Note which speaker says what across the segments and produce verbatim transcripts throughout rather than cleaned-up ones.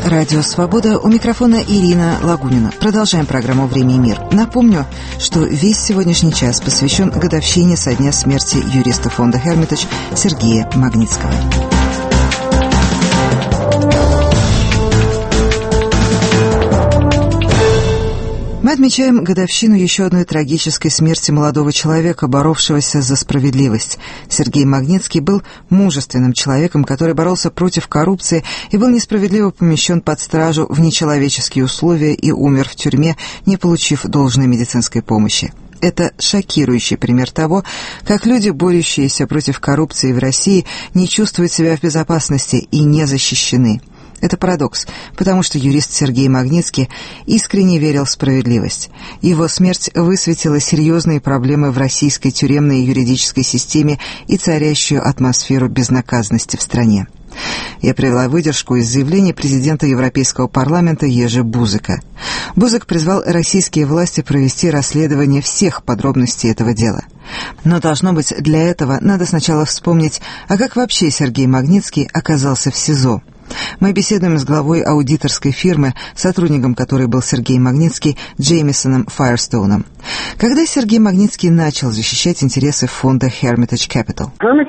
Speaker 1: Радио «Свобода», у микрофона Ирина Лагунина. Продолжаем программу «Время и мир». Напомню, что весь сегодняшний час посвящен годовщине со дня смерти юриста фонда Hermitage Сергея Магнитского. Мы отмечаем годовщину еще одной трагической смерти молодого человека, боровшегося за справедливость. Сергей Магнитский был мужественным человеком, который боролся против коррупции и был несправедливо помещен под стражу в нечеловеческие условия и умер в тюрьме, не получив должной медицинской помощи. Это шокирующий пример того, как люди, борющиеся против коррупции в России, не чувствуют себя в безопасности и не защищены. Это парадокс, потому что юрист Сергей Магнитский искренне верил в справедливость. Его смерть высветила серьезные проблемы в российской тюремной и юридической системе и царящую атмосферу безнаказанности в стране. Я привела выдержку из заявления президента Европейского парламента Ежи Бузека. Бузек призвал российские власти провести расследование всех подробностей этого дела. Но, должно быть, для этого надо сначала вспомнить, а как вообще Сергей Магнитский оказался в СИЗО. Мы беседуем с главой аудиторской фирмы, сотрудником которой был Сергей Магнитский, Джеймисоном Файерстоуном. Когда Сергей Магнитский начал защищать интересы фонда Hermitage Capital?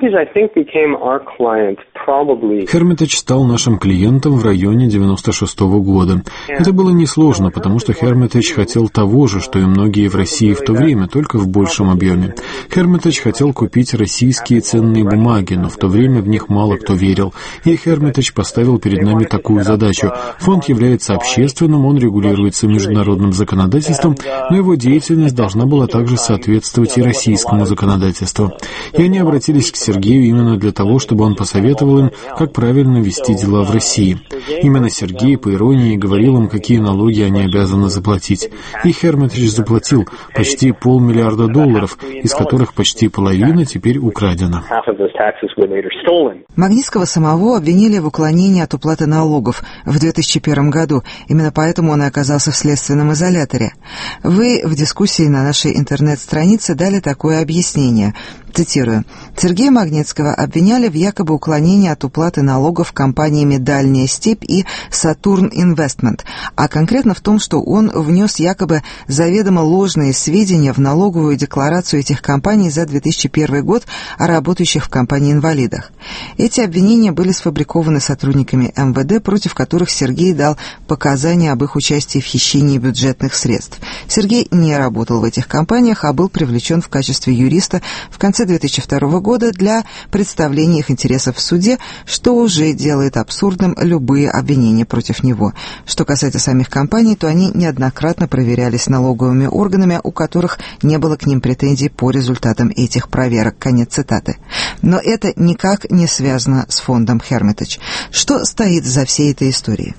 Speaker 2: Hermitage стал нашим клиентом в районе девяносто шестого года. Это было несложно, потому что Hermitage хотел того же, что и многие в России в то время, только в большем объеме. Hermitage хотел купить российские ценные бумаги, но в то время в них мало кто верил. И Hermitage поставил перед нами такую задачу. Фонд является общественным, он регулируется международным законодательством, но его деятельность должна была также соответствовать и российскому законодательству. И они обратились к Сергею именно для того, чтобы он посоветовал им, как правильно вести дела в России. Именно Сергей, по иронии, говорил им, какие налоги они обязаны заплатить. И Hermitage заплатил почти полмиллиарда долларов, из которых почти половина теперь украдена.
Speaker 1: Магнитского самого обвинили в уклонении от уплаты налогов в две тысячи первом году. Именно поэтому он и оказался в следственном изоляторе. Вы в дискуссии на нашей интернет-странице дали такое объяснение. Цитирую. Сергея Магнитского обвиняли в якобы уклонении от уплаты налогов компаниями «Дальняя степь» и «Сатурн Инвестмент», а конкретно в том, что он внес якобы заведомо ложные сведения в налоговую декларацию этих компаний за две тысячи первый год о работающих в компании-инвалидах. Эти обвинения были сфабрикованы сотрудниками эм вэ дэ, против которых Сергей дал показания об их участии в хищении бюджетных средств. Сергей не работал в этих компаниях, а был привлечен в качестве юриста в конце две тысячи второго года для представления их интересов в суде, что уже делает абсурдным любые обвинения против него. Что касается самих компаний, то они неоднократно проверялись налоговыми органами, у которых не было к ним претензий по результатам этих проверок. Конец цитаты. Но это никак не связано с фондом Hermitage. Что стоит за всей этой историей?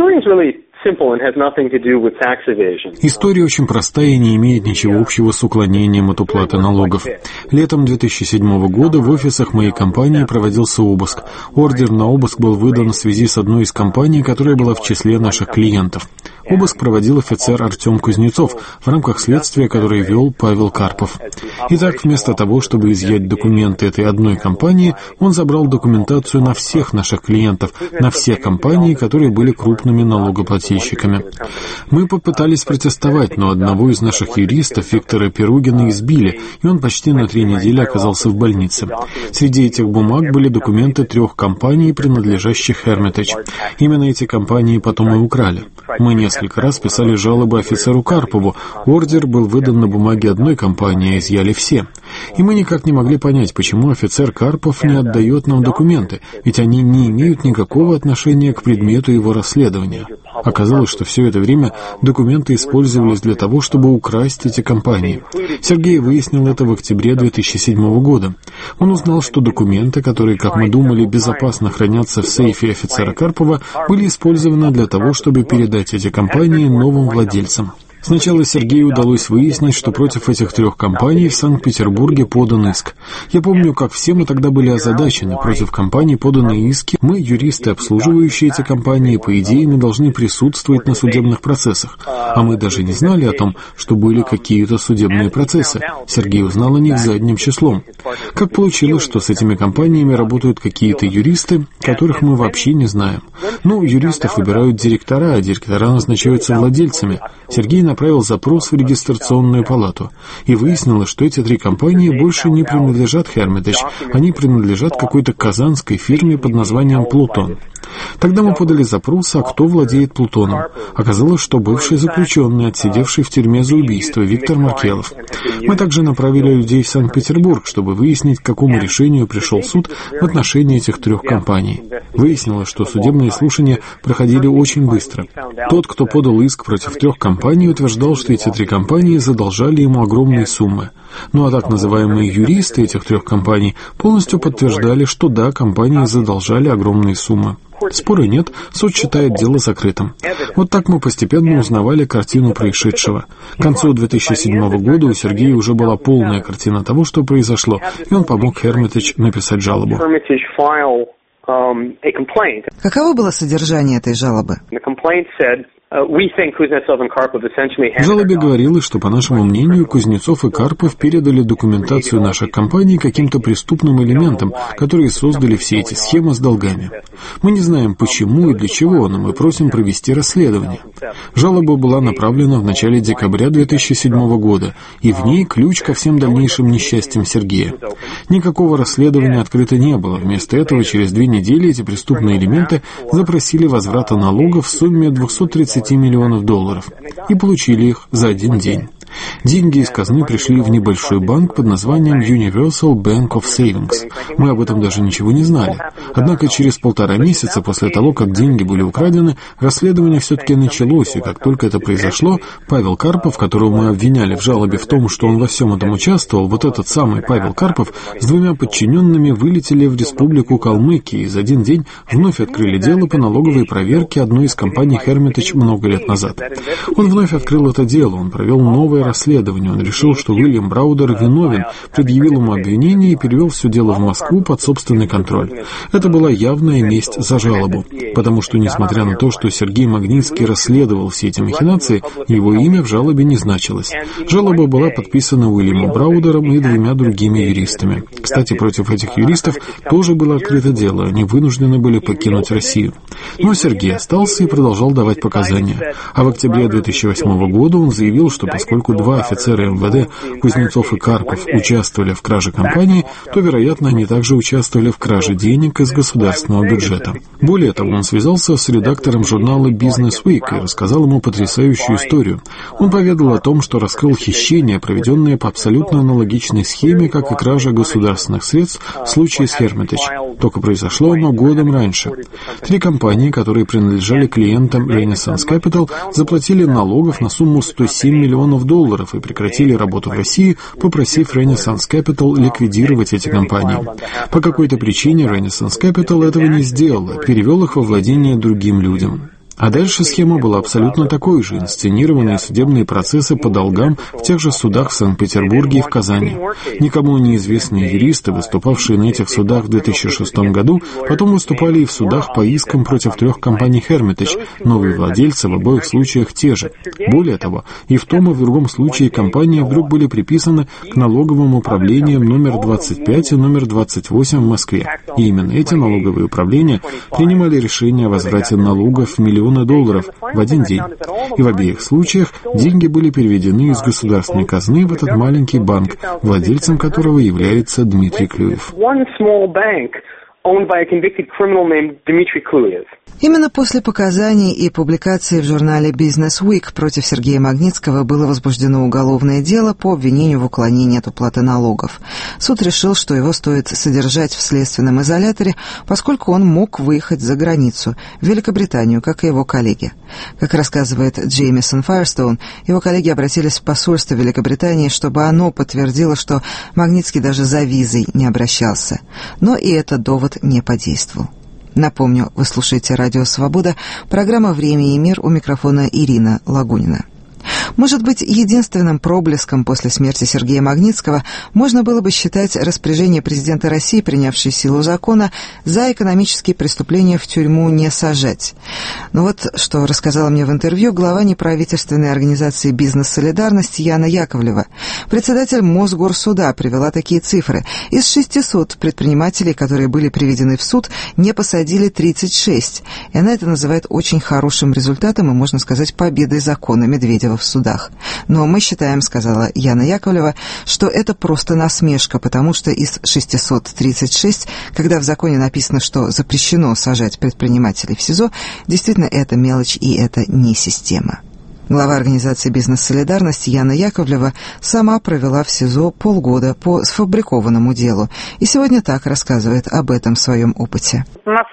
Speaker 2: История очень простая и не имеет ничего общего с уклонением от уплаты налогов. Летом две тысячи седьмого года в офисах моей компании проводился обыск. Ордер на обыск был выдан в связи с одной из компаний, которая была в числе наших клиентов. Обыск проводил офицер Артем Кузнецов в рамках следствия, которое вел Павел Карпов. Итак, вместо того, чтобы изъять документы этой одной компании, он забрал документацию на всех наших клиентов, на все компании, которые были крупными налогоплательщиками. Мы попытались протестовать, но одного из наших юристов, Виктора Перугина, избили, и он почти на три недели оказался в больнице. Среди этих бумаг были документы трех компаний, принадлежащих Hermitage. Именно эти компании потом и украли. Мы несколько раз писали жалобы офицеру Карпову. Ордер был выдан на бумаге одной компании, а изъяли все. И мы никак не могли понять, почему офицер Карпов не отдает нам документы, ведь они не имеют никакого отношения к предмету его расследования. Оказалось, что все это время документы использовались для того, чтобы украсть эти компании. Сергей выяснил это в октябре две тысячи седьмого года. Он узнал, что документы, которые, как мы думали, безопасно хранятся в сейфе офицера Карпова, были использованы для того, чтобы передать эти компании новым владельцам. Сначала Сергею удалось выяснить, что против этих трех компаний в Санкт-Петербурге подан иск. Я помню, как все мы тогда были озадачены. Против компаний поданы иски. Мы, юристы, обслуживающие эти компании, по идее, мы должны присутствовать на судебных процессах. А мы даже не знали о том, что были какие-то судебные процессы. Сергей узнал о них задним числом. Как получилось, что с этими компаниями работают какие-то юристы, которых мы вообще не знаем? Ну, юристов выбирают директора, а директора назначаются владельцами. Сергей направил запрос в регистрационную палату. И выяснилось, что эти три компании больше не принадлежат Hermitage, они принадлежат какой-то казанской фирме под названием «Плутон». Тогда мы подали запрос, а кто владеет Плутоном. Оказалось, что бывший заключенный, отсидевший в тюрьме за убийство, Виктор Маркелов. Мы также направили людей в Санкт-Петербург, чтобы выяснить, к какому решению пришел суд в отношении этих трех компаний. Выяснилось, что судебные слушания проходили очень быстро. Тот, кто подал иск против трех компаний, утверждал, что эти три компании задолжали ему огромные суммы. Ну а так называемые юристы этих трех компаний полностью подтверждали, что да, компании задолжали огромные суммы. Спора нет, суд считает дело закрытым. Вот так мы постепенно узнавали картину происшедшего. К концу две тысячи седьмого года у Сергея уже была полная картина того, что произошло, и он помог Hermitage написать жалобу.
Speaker 1: Каково было содержание этой жалобы?
Speaker 2: В жалобе говорилось, что, по нашему мнению, Кузнецов и Карпов передали документацию наших компаний каким-то преступным элементам, которые создали все эти схемы с долгами. Мы не знаем, почему и для чего, но мы просим провести расследование. Жалоба была направлена в начале декабря две тысячи седьмого года, и в ней ключ ко всем дальнейшим несчастьям Сергея. Никакого расследования открыто не было. Вместо этого через две недели эти преступные элементы запросили возврата налогов в сумме двести тридцать миллионов долларов и получили их за один день. Деньги из казны пришли в небольшой банк под названием Universal Bank of Savings. Мы об этом даже ничего не знали. Однако через полтора месяца после того, как деньги были украдены, расследование все-таки началось, и как только это произошло, Павел Карпов, которого мы обвиняли в жалобе в том, что он во всем этом участвовал, вот этот самый Павел Карпов с двумя подчиненными вылетели в республику Калмыкия и за один день вновь открыли дело по налоговой проверке одной из компаний Hermitage много лет назад. Он вновь открыл это дело, он провел новое расследование. Он решил, что Уильям Браудер виновен, предъявил ему обвинение и перевел все дело в Москву под собственный контроль. Это была явная месть за жалобу, потому что, несмотря на то, что Сергей Магнитский расследовал все эти махинации, его имя в жалобе не значилось. Жалоба была подписана Уильямом Браудером и двумя другими юристами. Кстати, против этих юристов тоже было открыто дело, они вынуждены были покинуть Россию. Но Сергей остался и продолжал давать показания. А в октябре две тысячи восьмого года он заявил, что поскольку два офицера эм вэ дэ, Кузнецов и Карпов, участвовали в краже компании, то, вероятно, они также участвовали в краже денег из государственного бюджета. Более того, он связался с редактором журнала Business Week и рассказал ему потрясающую историю. Он поведал о том, что раскрыл хищение, проведенное по абсолютно аналогичной схеме, как и кража государственных средств в случае с Hermitage. Только произошло оно годом раньше. Три компании, которые принадлежали клиентам Renaissance Capital, заплатили налогов на сумму сто семь миллионов долларов и прекратили работу в России, попросив Renaissance Capital ликвидировать эти компании. По какой-то причине Renaissance Capital этого не сделала, перевел их во владение другим людям. А дальше схема была абсолютно такой же, инсценированные судебные процессы по долгам в тех же судах в Санкт-Петербурге и в Казани. Никому неизвестные юристы, выступавшие на этих судах в две тысячи шестом году, потом выступали и в судах по искам против трех компаний Hermitage, новые владельцы в обоих случаях те же. Более того, и в том и в другом случае компании вдруг были приписаны к налоговым управлениям номер двадцать пять и номер двадцать восемь в Москве. И именно эти налоговые управления принимали решение о возврате налогов в миллион долларов в один день. И в обеих случаях деньги были переведены из государственной казны в этот маленький банк, владельцем которого является Дмитрий Клюев.
Speaker 1: Именно после показаний и публикации в журнале Business Week против Сергея Магнитского было возбуждено уголовное дело по обвинению в уклонении от уплаты налогов. Суд решил, что его стоит содержать в следственном изоляторе, поскольку он мог выехать за границу, в Великобританию, как и его коллеги. Как рассказывает Джеймисон Файерстоун, его коллеги обратились в посольство Великобритании, чтобы оно подтвердило, что Магнитский даже за визой не обращался. Но и этот довод не подействовал. Напомню, вы слушаете «Радио Свобода», программа «Время и мир», у микрофона Ирина Лагунина. Может быть, единственным проблеском после смерти Сергея Магнитского можно было бы считать распоряжение президента России, принявшее силу закона, за экономические преступления в тюрьму не сажать. Но вот что рассказала мне в интервью глава неправительственной организации «Бизнес-солидарность» Яна Яковлева. Председатель Мосгорсуда привела такие цифры. Из шестисот предпринимателей, которые были приведены в суд, не посадили тридцать шесть. И она это называет очень хорошим результатом и, можно сказать, победой закона Медведева в судах. Но мы считаем, сказала Яна Яковлева, что это просто насмешка, потому что из шестисот тридцать шесть, когда в законе написано, что запрещено сажать предпринимателей в СИЗО, действительно это мелочь и это не система. Глава организации «Бизнес-солидарность» Яна Яковлева сама провела в СИЗО полгода по сфабрикованному делу. И сегодня так рассказывает об этом в своем опыте.
Speaker 3: У нас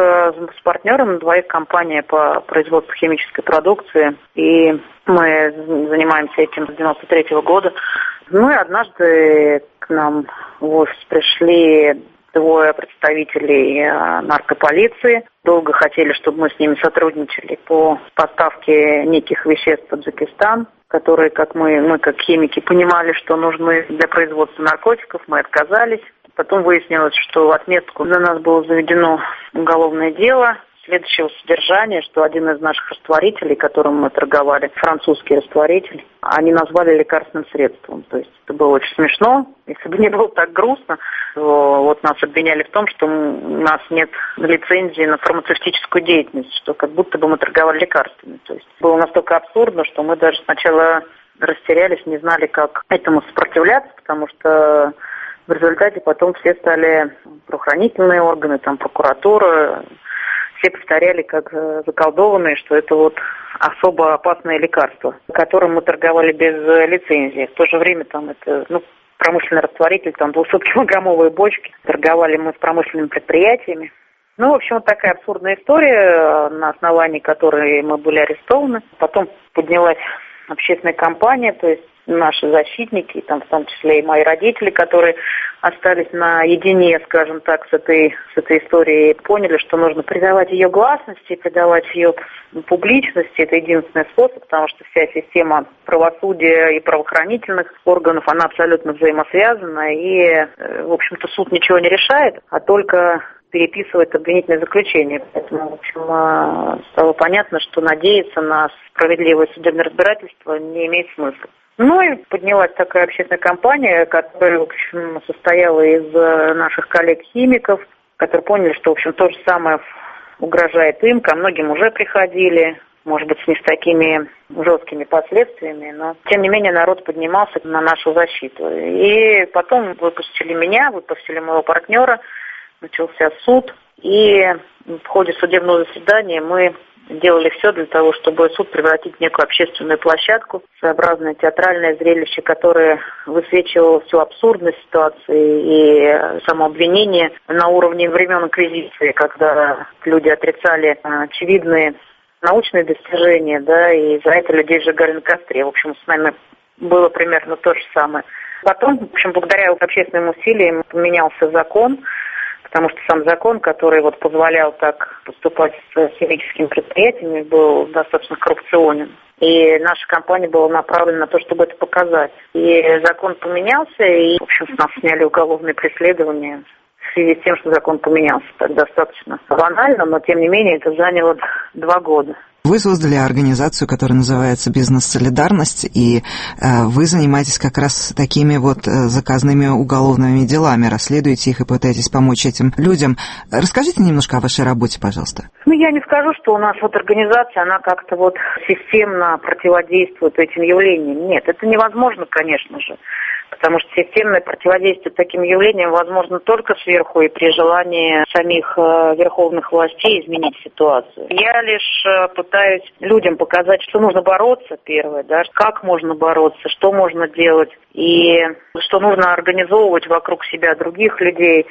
Speaker 3: с партнером двоих компания по производству химической продукции, и мы занимаемся этим с девяносто третьего года. Ну и однажды к нам в офис пришли двое представителей наркополиции. Долго хотели, чтобы мы с ними сотрудничали по поставке неких веществ в Таджикистан, которые, как мы, мы как химики, понимали, что нужны для производства наркотиков. Мы отказались. Потом выяснилось, что в отметку на нас было заведено уголовное дело следующего содержания, что один из наших растворителей, которым мы торговали, французский растворитель, они назвали лекарственным средством. То есть это было очень смешно. Если бы не было так грустно, то вот нас обвиняли в том, что у нас нет лицензии на фармацевтическую деятельность, что как будто бы мы торговали лекарствами. То есть было настолько абсурдно, что мы даже сначала растерялись, не знали, как этому сопротивляться, потому что в результате потом все стали правоохранительные органы, там прокуратура, все повторяли как заколдованные, что это вот особо опасное лекарство, которым мы торговали без лицензии. В то же время там это, ну, промышленный растворитель, там двухсоткилограммовые бочки. Торговали мы с промышленными предприятиями. Ну, в общем, вот такая абсурдная история, на основании которой мы были арестованы. Потом поднялась общественная кампания, то есть наши защитники, там, в том числе и мои родители, которые остались наедине, скажем так, с этой, с этой историей, поняли, что нужно придавать ее гласности, придавать ее публичности. Это единственный способ, потому что вся система правосудия и правоохранительных органов, она абсолютно взаимосвязана, и, в общем-то, суд ничего не решает, а только переписывает обвинительное заключение. Поэтому, в общем, стало понятно, что надеяться на справедливое судебное разбирательство не имеет смысла. Ну и поднялась такая общественная кампания, которая, в общем, состояла из наших коллег-химиков, которые поняли, что, в общем, то же самое угрожает им. Ко многим уже приходили, может быть, не с такими жесткими последствиями, но, тем не менее, народ поднимался на нашу защиту. И потом выпустили меня, выпустили моего партнера, начался суд, и в ходе судебного заседания мы делали все для того, чтобы суд превратить в некую общественную площадку, своеобразное театральное зрелище, которое высвечивало всю абсурдность ситуации и самообвинение на уровне времен инквизиции, когда люди отрицали очевидные научные достижения, да, и за это людей сжигали на костре. В общем, с нами было примерно то же самое. Потом, в общем, благодаря общественным усилиям поменялся закон, потому что сам закон, который вот позволял так поступать с химическими предприятиями, был достаточно коррупционен. И наша компания была направлена на то, чтобы это показать. И закон поменялся, и, в общем, с нас сняли уголовные преследования в связи с тем, что закон поменялся. Так достаточно банально, но, тем не менее, это заняло два года.
Speaker 1: Вы создали организацию, которая называется «Бизнес-солидарность», и э, вы занимаетесь как раз такими вот э, заказными уголовными делами, расследуете их и пытаетесь помочь этим людям. Расскажите немножко о вашей работе, пожалуйста.
Speaker 3: Ну, я не скажу, что у нас вот организация, она как-то вот системно противодействует этим явлениям. Нет, это невозможно, конечно же. Потому что системное противодействие таким явлениям возможно только сверху и при желании самих э, верховных властей изменить ситуацию. Я лишь э, пытаюсь людям показать, что нужно бороться, первое, да, как можно бороться, что можно делать, и что нужно организовывать вокруг себя других людей,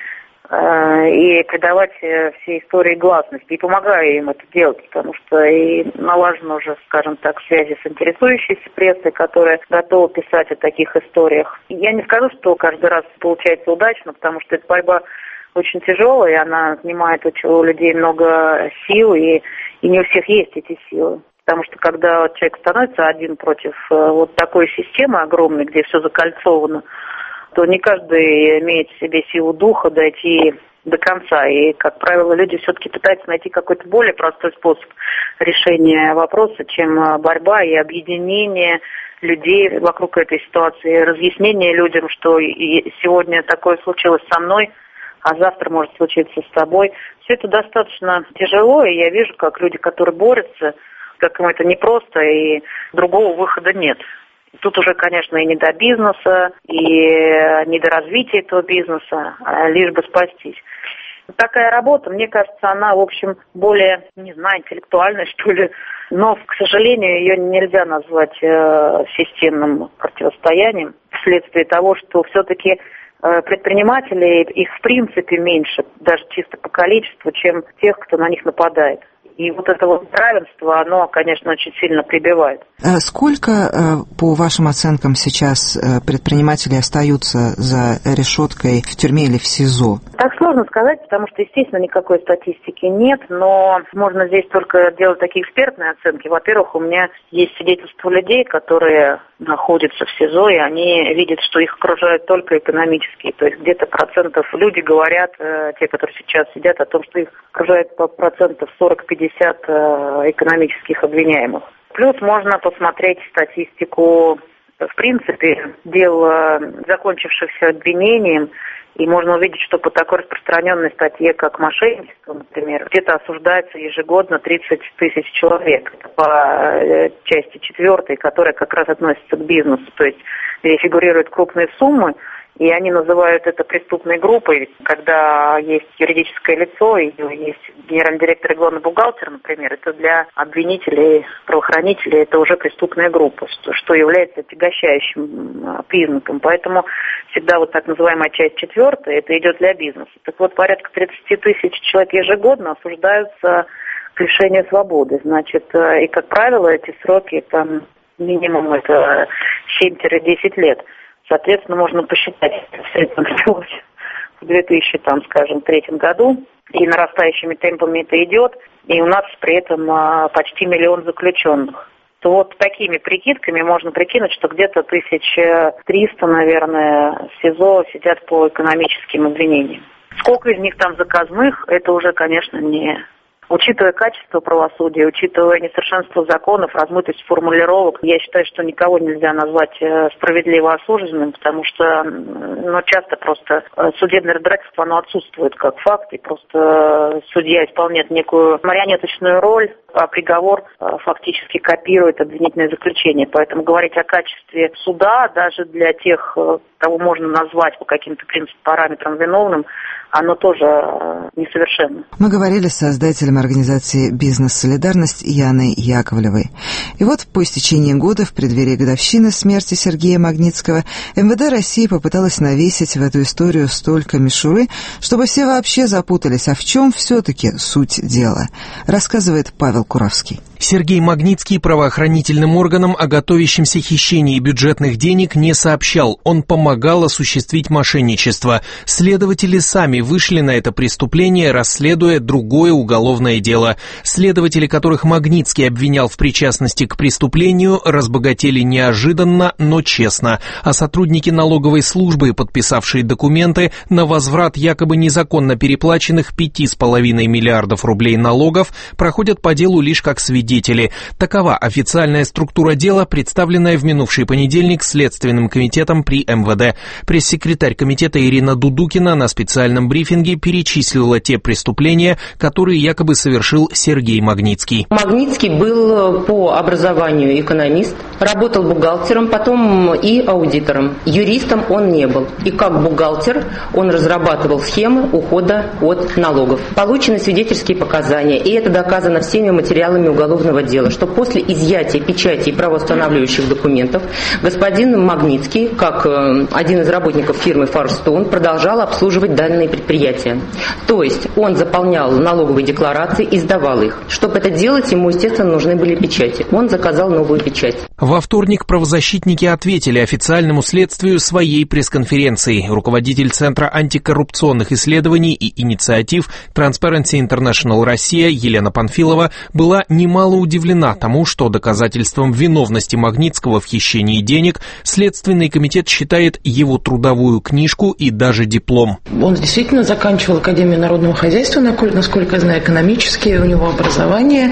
Speaker 3: и придавать всей истории гласность. И помогаю им это делать, потому что и налажено уже, скажем так, связи с интересующейся прессой, которая готова писать о таких историях. Я не скажу, что каждый раз получается удачно, потому что эта борьба очень тяжелая, и она отнимает у людей много сил, и, и не у всех есть эти силы. Потому что когда человек становится один против вот такой системы огромной, где все закольцовано, то не каждый имеет в себе силу духа дойти до конца. И, как правило, люди все-таки пытаются найти какой-то более простой способ решения вопроса, чем борьба и объединение людей вокруг этой ситуации, разъяснение людям, что сегодня такое случилось со мной, а завтра может случиться с тобой. Все это достаточно тяжело, и я вижу, как люди, которые борются, как им это непросто, и другого выхода нет. Тут уже, конечно, и не до бизнеса, и не до развития этого бизнеса, а лишь бы спастись. Такая работа, мне кажется, она, в общем, более, не знаю, интеллектуальная, что ли, но, к сожалению, ее нельзя назвать э, системным противостоянием, вследствие того, что все-таки э, предпринимателей, их в принципе меньше, даже чисто по количеству, чем тех, кто на них нападает. И вот это вот равенство, оно, конечно, очень сильно прибивает.
Speaker 1: Сколько, по вашим оценкам, сейчас предпринимателей остаются за решеткой в тюрьме или в СИЗО?
Speaker 3: Так сложно сказать, потому что, естественно, никакой статистики нет, но можно здесь только делать такие экспертные оценки. Во-первых, у меня есть свидетельства людей, которые находятся в СИЗО, и они видят, что их окружают только экономические. То есть где-то процентов люди говорят, те, которые сейчас сидят, о том, что их окружает по процентов сорок-пятьдесят экономических обвиняемых. Плюс можно посмотреть статистику, в принципе, дел, закончившихся обвинением, и можно увидеть, что по такой распространенной статье, как мошенничество, например, где-то осуждается ежегодно тридцать тысяч человек. Это по части четвертой, которая как раз относится к бизнесу, то есть где фигурируют крупные суммы, и они называют это преступной группой, когда есть юридическое лицо, и есть генеральный директор и главный бухгалтер, например, это для обвинителей, правоохранителей, это уже преступная группа, что, что является отягощающим признаком. Поэтому всегда вот так называемая часть четвертая, это идет для бизнеса. Так вот, порядка тридцать тысяч человек ежегодно осуждаются к лишению свободы. Значит, и, как правило, эти сроки, там, минимум это семь-десять лет. Соответственно, можно посчитать, все это началось в две тысячи, там, скажем, третьем году, и нарастающими темпами это идет, и у нас при этом а, почти миллион заключенных. То вот такими прикидками можно прикинуть, что где-то тысяча триста, наверное, в СИЗО сидят по экономическим обвинениям. Сколько из них там заказных, это уже, конечно, не... Учитывая качество правосудия, учитывая несовершенство законов, размытость формулировок, я считаю, что никого нельзя назвать справедливо осужденным, потому что ну, часто просто судебное разбирательство оно отсутствует как факт, и просто судья исполняет некую марионеточную роль, а приговор фактически копирует обвинительное заключение. Поэтому говорить о качестве суда даже для тех, кого можно назвать по каким-то принципам, параметрам виновным, оно тоже несовершенно.
Speaker 1: Мы говорили с создателем организации «Бизнес-солидарность» Яной Яковлевой. И вот по истечении года, в преддверии годовщины смерти Сергея Магнитского, эм вэ дэ России попыталась навесить в эту историю столько мишуры, чтобы все вообще запутались, а в чем все-таки суть дела, рассказывает Павел Куровский.
Speaker 4: Сергей Магнитский правоохранительным органам о готовящемся хищении бюджетных денег не сообщал. Он помогал осуществить мошенничество. Следователи сами вышли на это преступление, расследуя другое уголовное дело. Следователи, которых Магнитский обвинял в причастности к преступлению, разбогатели неожиданно, но честно. А сотрудники налоговой службы, подписавшие документы на возврат якобы незаконно переплаченных пяти с половиной миллиардов рублей налогов, проходят по делу лишь как свидетели. Такова официальная структура дела, представленная в минувший понедельник Следственным комитетом при эм вэ дэ. Пресс-секретарь комитета Ирина Дудукина на специальном брифинге перечислила те преступления, которые якобы совершил Сергей Магнитский.
Speaker 5: Магнитский был по образованию экономист, работал бухгалтером, потом и аудитором. Юристом он не был. И как бухгалтер он разрабатывал схемы ухода от налогов. Получены свидетельские показания, и это доказано всеми материалами уголовного дела, что после изъятия печати и правоустанавливающих документов господин Магнитский, как один из работников фирмы Firestone, продолжал обслуживать данные предприятия. То есть он заполнял налоговые декларации и сдавал их. Чтобы это делать, ему, естественно, нужны были печати. Он заказал новую печать.
Speaker 4: Во вторник правозащитники ответили официальному следствию своей пресс-конференцией. Руководитель Центра антикоррупционных исследований и инициатив Transparency International Россия Елена Панфилова была немало немало удивлена тому, что доказательством виновности Магнитского в хищении денег Следственный комитет считает его трудовую книжку и даже диплом.
Speaker 6: Он действительно заканчивал Академию народного хозяйства, насколько я знаю, экономические, у него образование,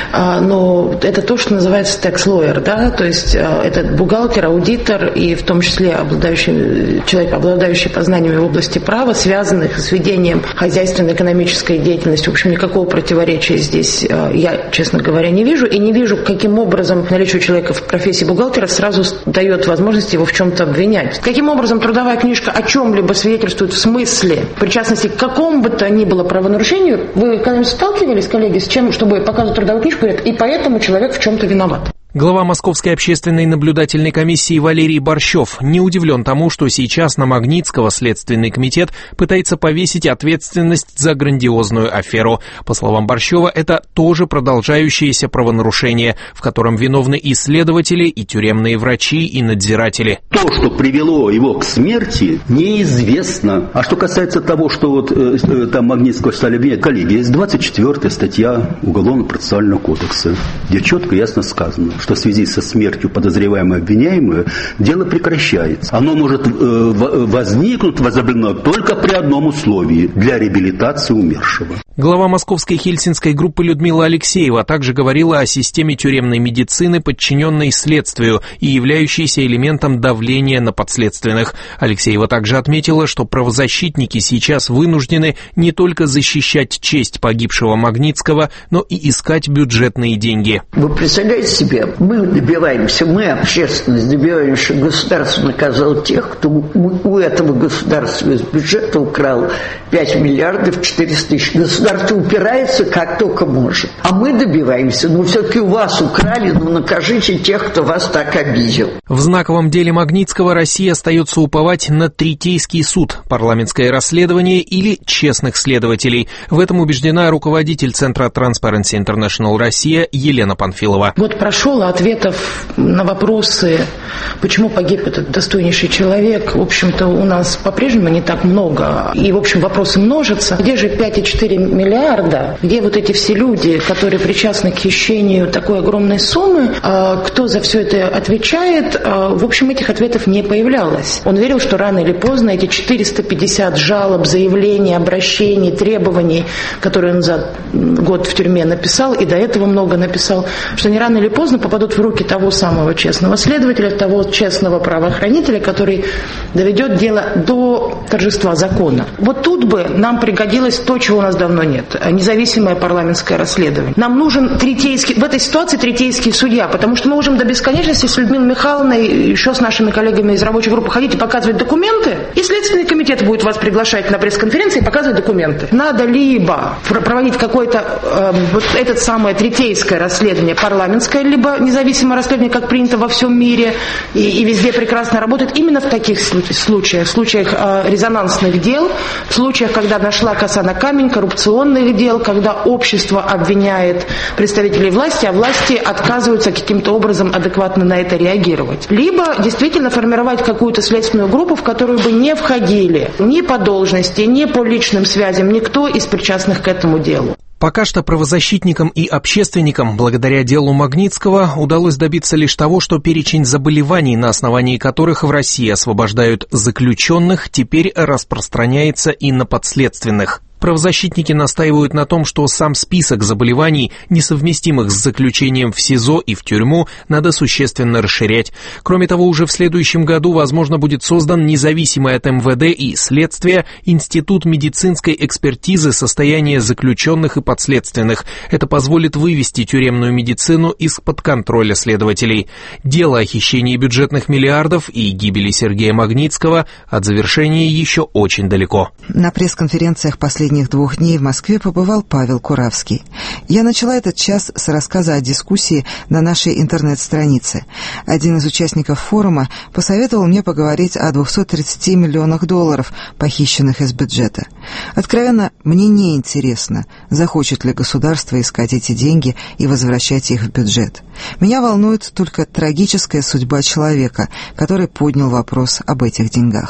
Speaker 6: но это то, что называется tax lawyer, да, то есть это бухгалтер, аудитор и в том числе обладающий, человек, обладающий познаниями в области права, связанных с ведением хозяйственно-экономической деятельности. В общем, никакого противоречия здесь я, честно говоря, не вижу, и не вижу, каким образом наличие человека в профессии бухгалтера сразу дает возможность его в чем-то обвинять. Каким образом трудовая книжка о чем-либо свидетельствует в смысле причастности к какому бы то ни было правонарушению? Вы когда-нибудь сталкивались, коллеги, с чем, чтобы показывать трудовую книжку, и поэтому человек в чем-то виноват?
Speaker 4: Глава Московской общественной наблюдательной комиссии Валерий Борщев не удивлен тому, что сейчас на Магнитского Следственный комитет пытается повесить ответственность за грандиозную аферу. По словам Борщева, это тоже продолжающееся правонарушение, в котором виновны и следователи, и тюремные врачи, и надзиратели.
Speaker 7: То, что привело его к смерти, неизвестно. А что касается того, что вот э, там Магнитского стали обвинять, коллеги, есть двадцать четвёртая статья Уголовно-процессуального кодекса, где четко и ясно сказано, что в связи со смертью подозреваемого обвиняемого дело прекращается. Оно может э, возникнуть, возобновлено только при одном условии – для реабилитации умершего.
Speaker 4: Глава московской хельсинской группы Людмила Алексеева также говорила о системе тюремной медицины, подчиненной следствию и являющейся элементом давления на подследственных. Алексеева также отметила, что правозащитники сейчас вынуждены не только защищать честь погибшего Магнитского, но и искать бюджетные деньги.
Speaker 8: Вы представляете себе, мы добиваемся, мы, общественность, добиваемся, что государство наказало тех, кто у этого государства из бюджета украл пять миллиардов четыреста тысяч. Государство упирается как только может. А мы добиваемся, ну все-таки у вас украли, ну накажите тех, кто вас так обидел.
Speaker 4: В знаковом деле Магнитского Россия остается уповать на Третейский суд, парламентское расследование или честных следователей. В этом убеждена руководитель Центра Transparency International Россия Елена Панфилова.
Speaker 6: Вот прошел, ответов на вопросы, почему погиб этот достойнейший человек, в общем-то, у нас по-прежнему не так много. И, в общем, вопросы множатся. Где же пять целых четыре десятых миллиарда? Где вот эти все люди, которые причастны к хищению такой огромной суммы? Кто за все это отвечает? В общем, этих ответов не появлялось. Он верил, что рано или поздно эти четыреста пятьдесят жалоб, заявлений, обращений, требований, которые он за год в тюрьме написал, и до этого много написал, что они рано или поздно попадут в руки того самого честного следователя, того честного правоохранителя, который доведет дело до торжества закона. Вот тут бы нам пригодилось то, чего у нас давно нет. Независимое парламентское расследование. Нам нужен третейский, в этой ситуации третейский судья, потому что мы можем до бесконечности с Людмилой Михайловной, еще с нашими коллегами из рабочей группы ходить и показывать документы, и Следственный комитет будет вас приглашать на пресс-конференции и показывать документы. Надо либо проводить какое-то э, вот это самое третейское расследование парламентское, либо независимое расследование, как принято во всем мире, и, и везде прекрасно работает, именно в таких случаях, в случаях э, резонансных дел, в случаях, когда нашла коса на камень, коррупционных дел, когда общество обвиняет представителей власти, а власти отказываются каким-то образом адекватно на это реагировать. Либо действительно формировать какую-то следственную группу, в которую бы не входили ни по должности, ни по личным связям, никто из причастных к этому делу.
Speaker 4: Пока что правозащитникам и общественникам, благодаря делу Магнитского, удалось добиться лишь того, что перечень заболеваний, на основании которых в России освобождают заключенных, теперь распространяется и на подследственных. Правозащитники настаивают на том, что сам список заболеваний, несовместимых с заключением в СИЗО и в тюрьму, надо существенно расширять. Кроме того, уже в следующем году, возможно, будет создан независимый от эм вэ дэ и следствия Институт медицинской экспертизы состояния заключенных и подследственных. Это позволит вывести тюремную медицину из-под контроля следователей. Дело о хищении бюджетных миллиардов и гибели Сергея Магнитского от завершения еще очень далеко.
Speaker 1: На пресс-конференциях последних двух дней в Москве побывал Павел Куравский. Я начала этот час с рассказа о дискуссии на нашей интернет-странице. Один из участников форума посоветовал мне поговорить о двухстах тридцати миллионах долларов, похищенных из бюджета. Откровенно, мне не интересно, захочет ли государство искать эти деньги и возвращать их в бюджет. Меня волнует только трагическая судьба человека, который поднял вопрос об этих деньгах.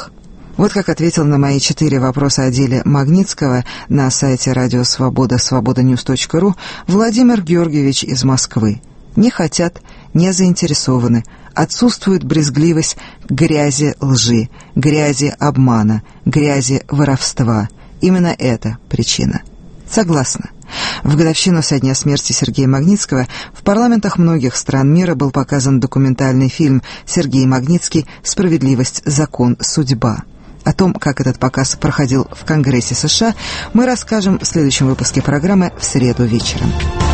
Speaker 1: Вот как ответил на мои четыре вопроса о деле Магнитского на сайте радио Свобода, свобода ньюс точка ру Владимир Георгиевич из Москвы. Не хотят, не заинтересованы, отсутствует брезгливость к грязи лжи, грязи обмана, грязи воровства. Именно это причина. Согласна. В годовщину со дня смерти Сергея Магнитского в парламентах многих стран мира был показан документальный фильм «Сергей Магнитский. Справедливость, закон, судьба». О том, как этот показ проходил в Конгрессе США, мы расскажем в следующем выпуске программы в среду вечером.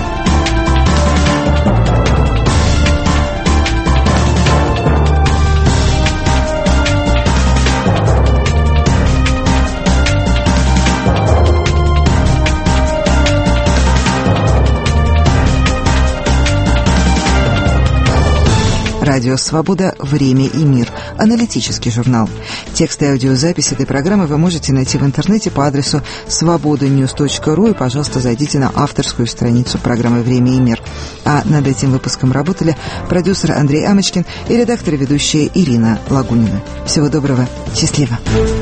Speaker 1: Радио «Свобода. Время и мир». Аналитический журнал. Текст и аудиозапись этой программы вы можете найти в интернете по адресу свобода ньюс точка ру и, пожалуйста, зайдите на авторскую страницу программы «Время и мир». А над этим выпуском работали продюсер Андрей Амочкин и редактор и ведущая Ирина Лагунина. Всего доброго. Счастливо.